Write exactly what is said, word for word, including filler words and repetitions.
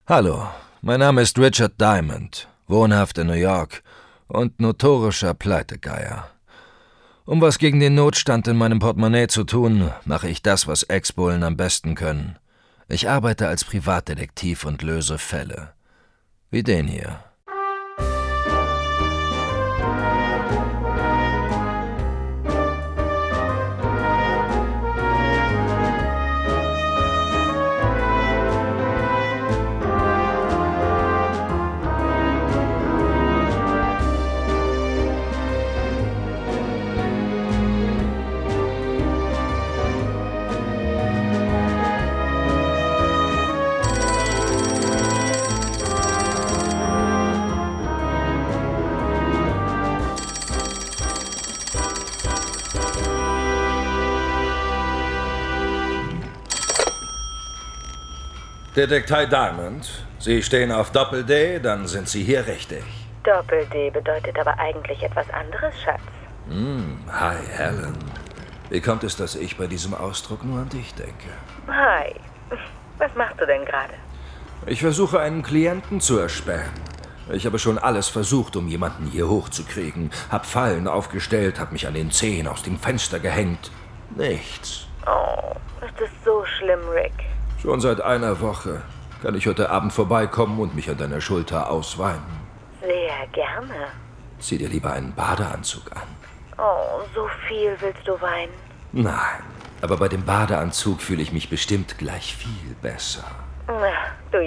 Hallo, mein Name ist Richard Diamond, wohnhaft in New York und notorischer Pleitegeier. Um was gegen den Notstand in meinem Portemonnaie zu tun, mache ich das, was Ex-Bullen am besten können. Ich arbeite als Privatdetektiv und löse Fälle. Wie den hier. Detektiv Diamond, Sie stehen auf Doppel-D, dann sind Sie hier richtig. Doppel-D bedeutet aber eigentlich etwas anderes, Schatz. Hm, hi, Helen. Wie kommt es, dass ich bei diesem Ausdruck nur an dich denke? Hi. Was machst du denn gerade? Ich versuche, einen Klienten zu erspähen. Ich habe schon alles versucht, um jemanden hier hochzukriegen. Hab Fallen aufgestellt, hab mich an den Zehen aus dem Fenster gehängt. Nichts. Oh, das ist so schlimm, Rick. Schon seit einer Woche. Kann ich heute Abend vorbeikommen und mich an deiner Schulter ausweinen? Sehr gerne. Zieh dir lieber einen Badeanzug an. Oh, so viel willst du weinen? Nein, aber bei dem Badeanzug fühle ich mich bestimmt gleich viel besser. Na, du